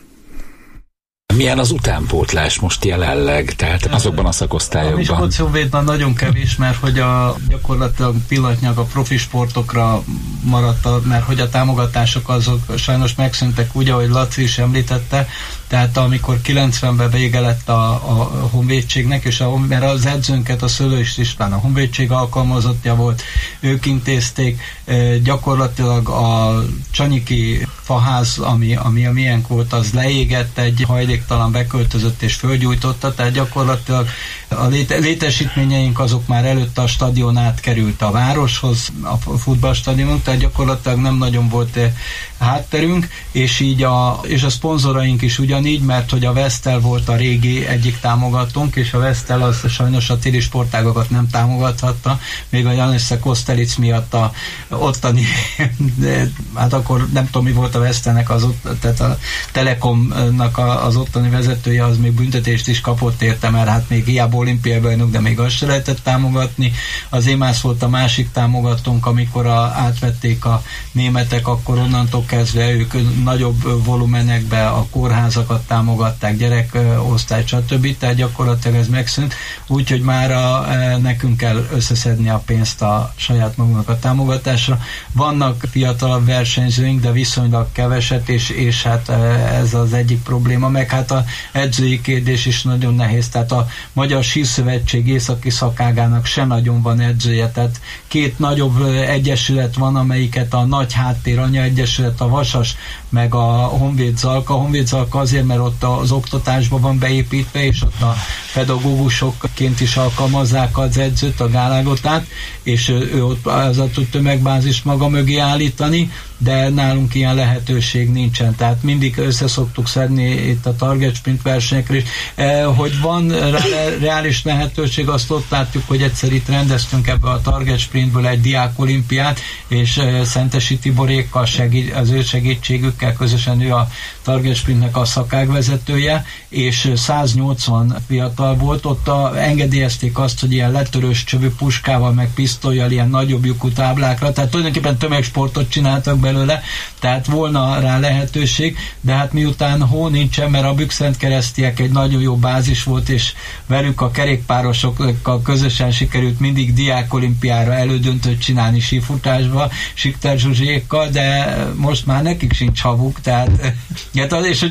Milyen az utánpótlás most jelenleg, tehát azokban a szakosztályokban? A Miskolci Honvédban nagyon kevés, mert hogy a gyakorlatilag pillanatnyilag a profi sportokra maradt, mert hogy a támogatások azok sajnos megszűntek, úgy, ahogy Laci is említette, tehát amikor kilencvenben vége lett a, a honvédségnek, és a, mert az edzőnket a Szőlős István a honvédség alkalmazottja volt, ők intézték, e, gyakorlatilag a Csanyiki faház, ami, ami a miénk volt, az leégett, egy hajléktalan beköltözött és fölgyújtotta, tehát gyakorlatilag a léte, létesítményeink azok már előtte a stadion átkerült a városhoz, a futballstadionunk, tehát gyakorlatilag nem nagyon volt hátterünk, és így a, és a szponzoraink is ugyanígy, mert hogy a Vestel volt a régi egyik támogatónk, és a Vestel az sajnos a téli sportágokat nem támogathatta, még a Janesse Kostelic miatt a ottani, hát akkor nem tudom, mi volt a Vestelnek az ott, tehát a Telekomnak az ottani vezetője, az még büntetést is kapott érte, mert hát még hiába olimpiai bajnok, de még azt se lehetett támogatni. Az EMAS volt a másik támogatónk, amikor a, átvették a németek, akkor onnantól kezdve ők nagyobb volumenekbe a kórházakat támogatták, gyerekosztály, stb. Tehát gyakorlatilag ez megszűnt, úgyhogy már a, nekünk kell összeszedni a pénzt a saját magunknak a támogatásra. Vannak fiatalabb versenyzőink, de viszonylag keveset, és, és hát ez az egyik probléma, meg hát a edzői kérdés is nagyon nehéz, tehát a Magyar Sírszövetség északi szakágának se nagyon van edzője, tehát két nagyobb egyesület van, amelyiket a Nagy Háttér Anya Egyesület, a Vasas, meg a Honvéd Zalka. A Honvéd Zalka azért, mert ott az oktatásban van beépítve, és ott a pedagógusokként is alkalmazzák az edzőt, a Gálágotát, és ő ott az a tömegbázist maga mögé állítani, de nálunk ilyen lehetőség nincsen, tehát mindig össze szoktuk szedni itt a target sprint versenyekre is. E, hogy van rá reális lehetőség, azt ott látjuk, hogy egyszer itt rendeztünk ebbe a target sprintből egy diák olimpiát, és e, Szentesi Tiborékkal segít, az ő segítségükkel közösen ő a target sprintnek a szakágvezetője, és száznyolcvan fiatal volt, ott a, engedélyezték azt, hogy ilyen letörős csövű puskával, meg pisztollyal, ilyen nagyobb lyukú táblákra, tehát tulajdonképpen tömegsportot csináltak belőle, tehát volna rá lehetőség, de hát miután hó nincsen, mert a Bükszentkeresztiek egy nagyon jó bázis volt, és velük a kerékpárosokkal közösen sikerült mindig diákolimpiára elődöntőt csinálni sífutásba, Sikter Zsuzsékkal, de most már nekik sincs havuk, tehát és hogyha nincs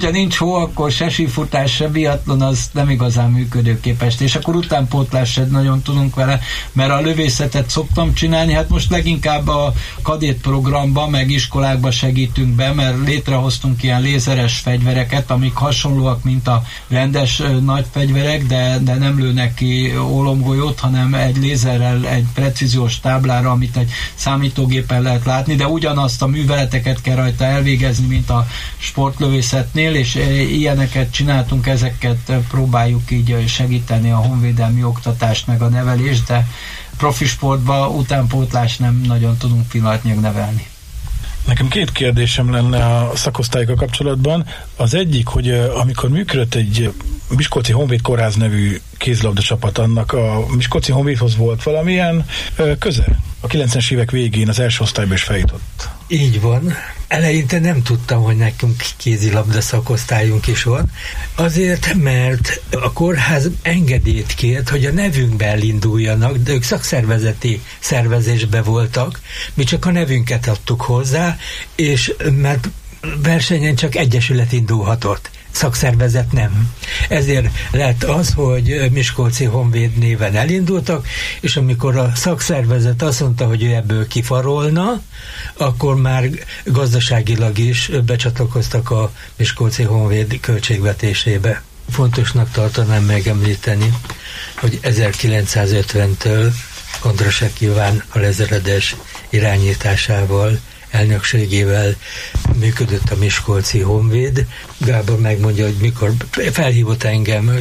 hó, akkor se sífutás, se biatlon, az nem igazán működőképes. És akkor utánpótlás sem nagyon tudunk vele, mert a lövészetet szoktam csinálni, hát most leginkább a kadét programban, meg iskolákba segítünk be, mert létrehoztunk ilyen lézeres fegyvereket, amik hasonlóak, mint a rendes nagy fegyverek, de, de nem lőnek ki ólomgolyót, hanem egy lézerrel, egy precíziós táblára, amit egy számítógépen lehet látni, de ugyanazt a műveleteket kell rajta elvégezni, mint a sportlövészetnél, és ilyeneket csináltunk, ezeket próbáljuk így segíteni a honvédelmi oktatást, meg a nevelést, de profi sportban utánpótlás nem nagyon tudunk pillanatnyilag nevelni. Nekem két kérdésem lenne a szakosztályokkal kapcsolatban. Az egyik, hogy amikor működött egy Miskolci Honvéd Kórház nevű kézilabda csapat, annak a Miskolci Honvédhoz volt valamilyen köze? A kilencvenes évek végén az első osztályba is feljutott. Így van. Eleinte nem tudtam, hogy nekünk kézilabda szakosztályunk is van. Azért, mert a kórház engedélyt kért, hogy a nevünkbe elinduljanak, de ők szakszervezeti szervezésbe voltak, mi csak a nevünket adtuk hozzá, és mert versenyen csak egyesület indulhatott. Szakszervezet nem. Ezért lett az, hogy Miskolci Honvéd néven elindultak, és amikor a szakszervezet azt mondta, hogy ő ebből kifarolna, akkor már gazdaságilag is becsatlakoztak a Miskolci Honvéd költségvetésébe. Fontosnak tartanám megemlíteni, hogy ezerkilencszázötventől Kondrasek Iván alezredes irányításával, elnökségével működött a Miskolci Honvéd. Gábor megmondja, hogy mikor felhívott engem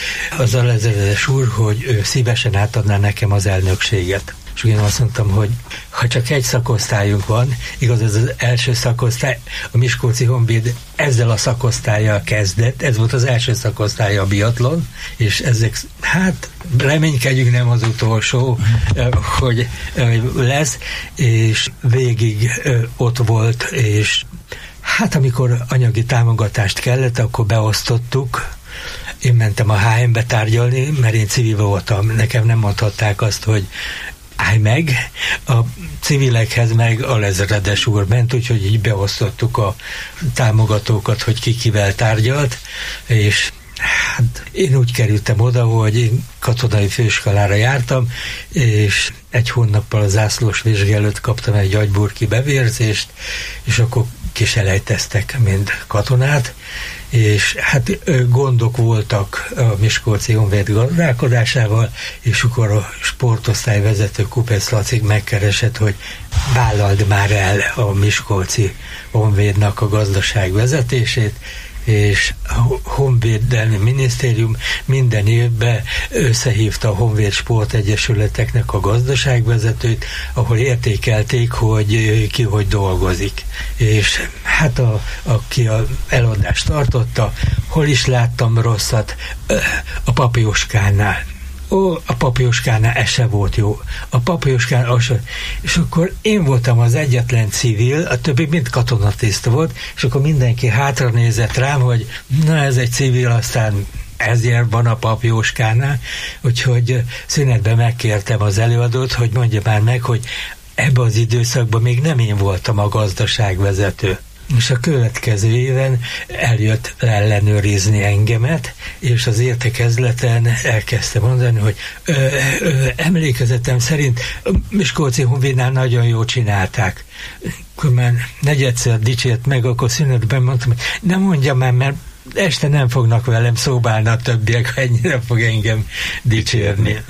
az alezredes úr, hogy ő szívesen átadná nekem az elnökséget. És én azt mondtam, hogy ha csak egy szakosztályunk van, igaz, ez az első szakosztály, a Miskolci Honvéd ezzel a szakosztállyal kezdett, ez volt az első szakosztálya a biatlon, és ezek, hát reménykedjünk nem az utolsó, hogy lesz, és végig ott volt, és hát amikor anyagi támogatást kellett, akkor beosztottuk. Én mentem a há em-be tárgyalni, mert én civil voltam, nekem nem mondhatták azt, hogy állj meg, a civilekhez meg alezredes úr ment, úgyhogy így beosztottuk a támogatókat, hogy ki kivel tárgyalt, és hát én úgy kerültem oda, hogy én katonai főiskolára jártam, és egy hónappal a zászlós vizsga előtt kaptam egy agyburki bevérzést, és akkor kiselejteztek, mint katonát, és hát gondok voltak a Miskolci Honvéd gazdálkodásával, és akkor a sportosztályvezető Kupec Laci megkeresett, hogy vállald már el a Miskolci Honvédnak a gazdaság vezetését, és a Honvédelmi Minisztérium minden évben összehívta a Honvéd Sportegyesületeknek a gazdaságvezetőt, ahol értékelték, hogy ki hogy dolgozik. És hát a, aki a eladást tartotta, hol is láttam rosszat, a Papioskánál. Ó, a Papioskánál ez se volt jó. A Papioskánál az se. És akkor én voltam az egyetlen civil, a többi mind katonatiszt volt, és akkor mindenki hátra nézett rám, hogy na ez egy civil, aztán ezért van a Papioskánál, úgyhogy szünetben megkértem az előadót, hogy mondja már meg, hogy ebben az időszakban még nem én voltam a gazdaságvezető. És a következő éven eljött ellenőrizni engemet, és az értekezleten elkezdte mondani, hogy ö, ö, emlékezetem szerint Miskolci Honvédnál nagyon jól csinálták. Akkor már negyedszer dicsért meg, akkor szünetben mondtam, hogy nem mondjam már, mert este nem fognak velem szóbálni a többiek, ha ennyire fog engem dicsérni.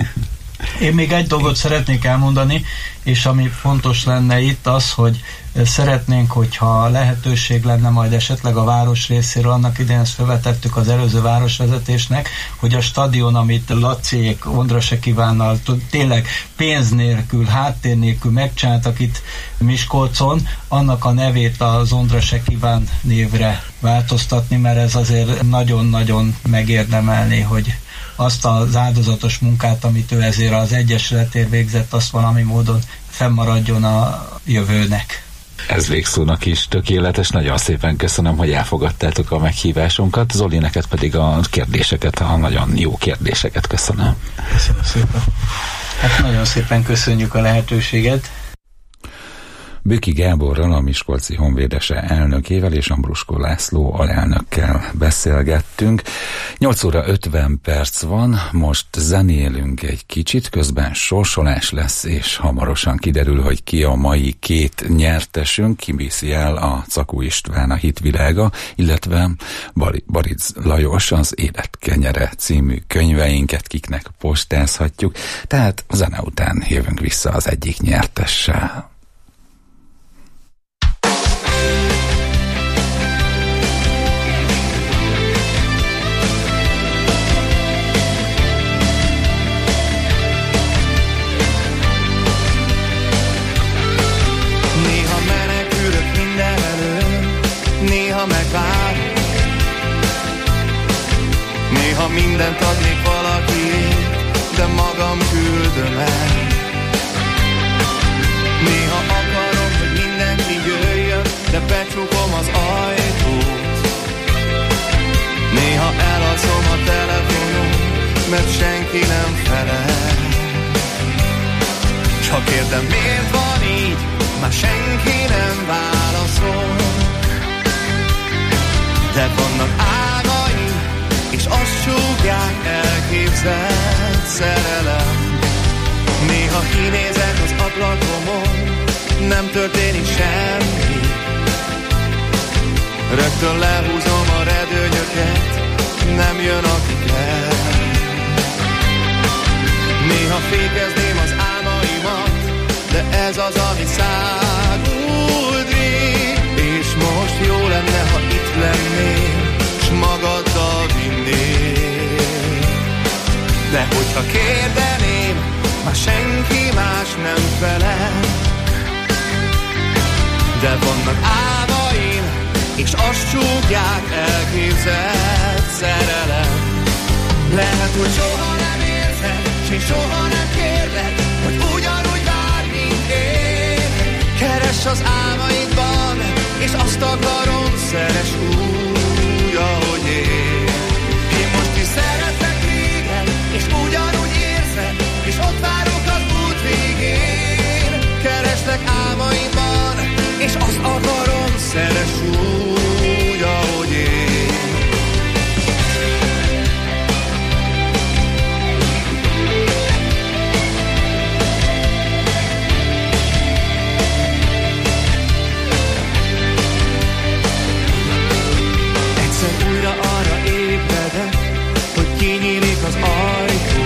Én még egy dolgot szeretnék elmondani, és ami fontos lenne itt az, hogy szeretnénk, hogyha lehetőség lenne majd esetleg a város részéről, annak idején ezt felvetettük az előző városvezetésnek, hogy a stadion, amit Laciék, Ondrasek Ivánnal tényleg pénz nélkül, háttér nélkül megcsináltak itt Miskolcon, annak a nevét az Ondrasek Iván névre változtatni, mert ez azért nagyon-nagyon megérdemelné, hogy azt az áldozatos munkát, amit ő ezért az egyesületért végzett, azt valami módon fennmaradjon a jövőnek. Ez végszónak is tökéletes. Nagyon szépen köszönöm, hogy elfogadtátok a meghívásunkat. Zoli, neked pedig a kérdéseket, a nagyon jó kérdéseket köszönöm. Köszönöm szépen. Hát nagyon szépen köszönjük a lehetőséget. Böki Gáborral, a Miskolci Honvédese elnökével és Ambruskó László alelnökkel beszélgettünk. nyolc óra ötven perc van, most zenélünk egy kicsit, közben sorsolás lesz, és hamarosan kiderül, hogy ki a mai két nyertesünk. Kiviszi el a Cakó István, a Hitvilága, illetve Bar- Baric Lajos az Életkenyere című könyveinket, kiknek postázhatjuk. Tehát a zene után jövünk vissza az egyik nyertessel. Néha menekülök minden elől, néha megvárok, néha mindent adnék valakiért, de magam küldöm el. Néha akarom, hogy mindenki jöjjön, de becsukom az ajtót. Néha elalszom a telefonon, mert senki nem felel. S ha kérdem, miért van így, már senki nem válaszol. De vannak álmaim, és azt súgják, elképzelt szerelem. Néha kinézek az ablakomon, nem történik semmi. Rögtön lehúzom a redőnyöket, nem jön aki kell. Néha fékezném az álmaimat, de ez az, ami száguld rég. És most jó lenne, ha itt lennél, s magaddal vinnél. De hogyha kérdeném, már senki más nem felel. De vannak álmaim, és azt súgják, elképzelt szerelem. Lehet, hogy soha nem érzed, s én soha nem kérlek, hogy ugyanúgy várj, mint én. Keress az álmaidban, és azt akarom, szeress úgy, ahogy én. Én most is szeretlek régen, és ugyanúgy érzed, és ott várok az út végén. Kereslek álmaimban, és azt akarom, szeress úgy, ahogy én. Egyszer újra arra ébredek, hogy kinyílik az ajtó,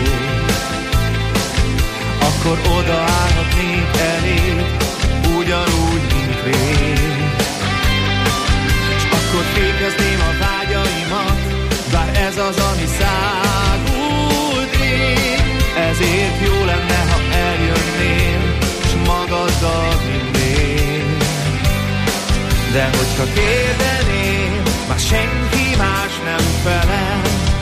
akkor odaállhatnék eléd, ugyanúgy, mint rég. S akkor fékezném a vágyaimat, bár ez az, ami szágult rég. Ezért jó lenne, ha eljönnél, s magaddal vinnél. De hogyha kérdeném, már senki más nem felel.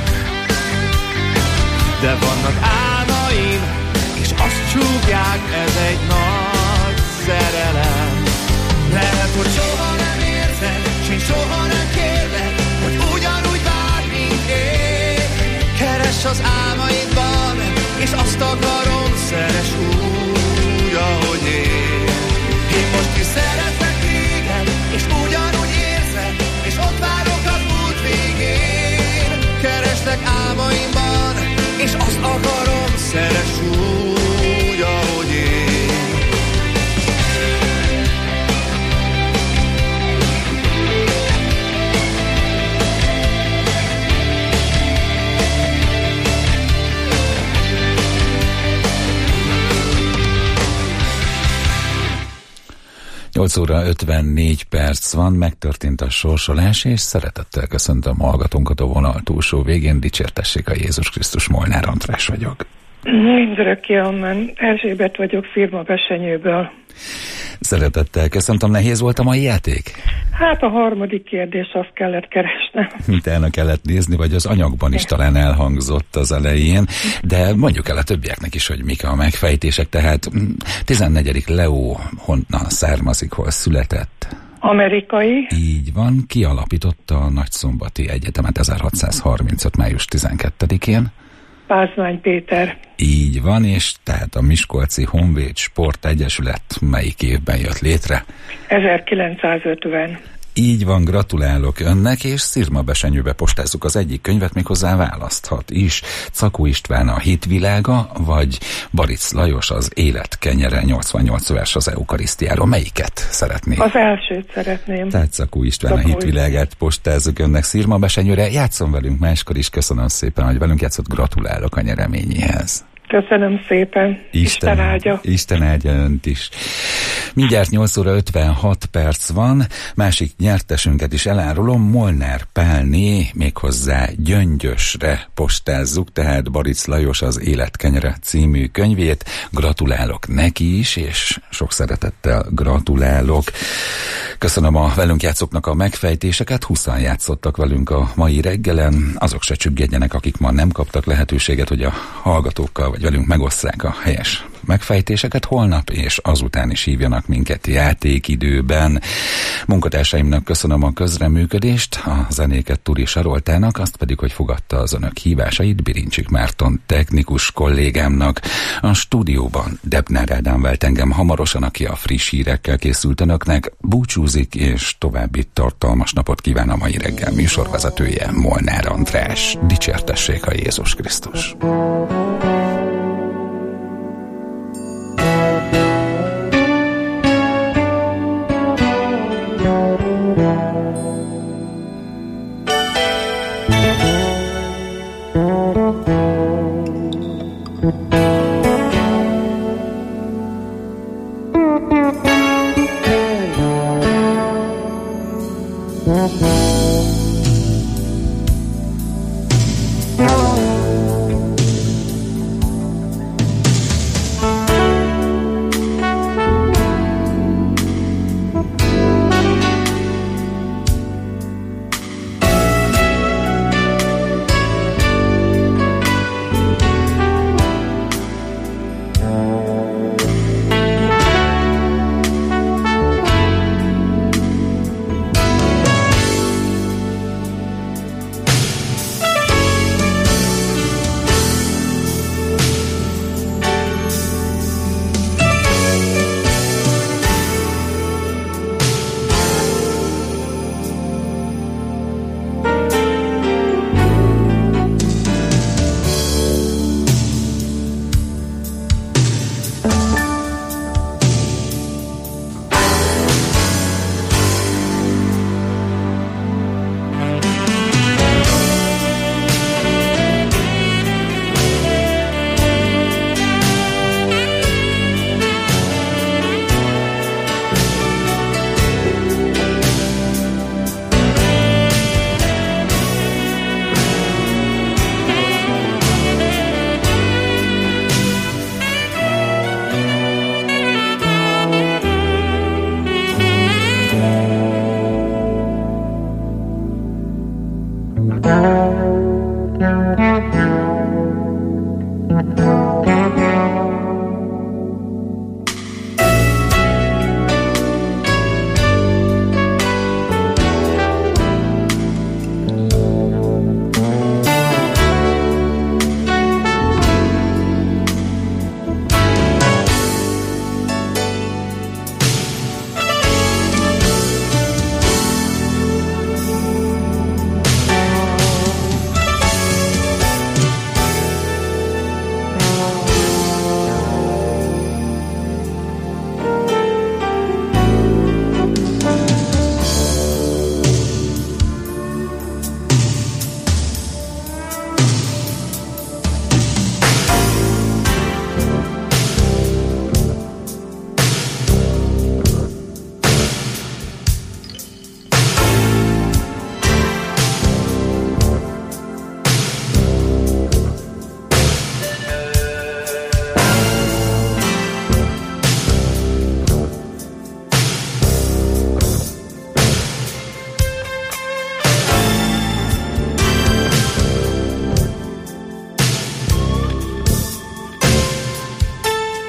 De vannak álmaim, és azt csúgják, ez egy nagy szerelem. Lehet, hogy soha nem érzed, s én soha nem kérlek, hogy ugyanúgy várj, mint én. Keress az álmaidban, és azt akarom, szeress úgy, ahogy én. Én most is szeretlek régen, és ugyanúgy érzed, és ott várok az út végén. Kereslek álmaimban, és azt akarom, szeress úgy, ahogy én. nyolc óra ötvennégy perc van, megtörtént a sorsolás, és szeretettel köszöntöm hallgatónkat a vonal túlsó végén. Dicsértessék a Jézus Krisztus, Molnár András vagyok. Mindörökké amen. Erzsébet vagyok, Firma Besenyőből. Szeretettel köszöntöm, nehéz volt a mai játék? Hát a harmadik kérdés, azt kellett keresnem. Utána kellett nézni, vagy az anyagban is talán elhangzott az elején, de mondjuk el a többieknek is, hogy mik a megfejtések, tehát tizennegyedik Leó honnan származik, hol született? Amerikai. Így van, ki alapította a Nagyszombati Egyetemet ezerhatszázharmincöt. május tizenkettedikén? Pázmány Péter. Így van, és tehát a Miskolci Honvéd Sport Egyesület melyik évben jött létre? ezerkilencszázötven. Így van, gratulálok önnek, és Szirmabesenyőbe postázzuk az egyik könyvet, méghozzá választhat is. Cakó István a Hitvilága, vagy Baric Lajos az Élet kenyere, nyolcvannyolc vers az Eukarisztiáról. Melyiket szeretné? Az elsőt szeretném. Tehát Cakó István Cakó a Hitvilágát postázzuk önnek Szirmabesenyőre. Játszom velünk máskor is, köszönöm szépen, hogy velünk játszott, gratulálok a nyereményéhez. Köszönöm szépen. Isten, Isten áldja. Isten áldja önt is. Mindjárt nyolc óra ötvenhat perc van. Másik nyertesünket is elárulom. Molnár Pálné, méghozzá Gyöngyösre postázzuk, tehát Baric Lajos az Élet kenyere című könyvét. Gratulálok neki is, és sok szeretettel gratulálok. Köszönöm a velünk játszóknak a megfejtéseket. húszan játszottak velünk a mai reggelen. Azok se csüggedjenek, akik ma nem kaptak lehetőséget, hogy a hallgatókkal vagy velünk megosszák a helyes megfejtéseket. Holnap és azután is hívjanak minket játékidőben. Munkatársaimnak köszönöm a közreműködést, a zenéket Turi Saroltának, azt pedig, hogy fogadta az önök hívásait, Birincsik Márton technikus kollégámnak. A stúdióban Debnár Ádám vált engem hamarosan, aki a friss hírekkel készült önöknek, búcsúzik, és további tartalmas napot kíván a mai reggel műsorvezetője, Molnár András. Dicsértessék a Jézus Krisztus!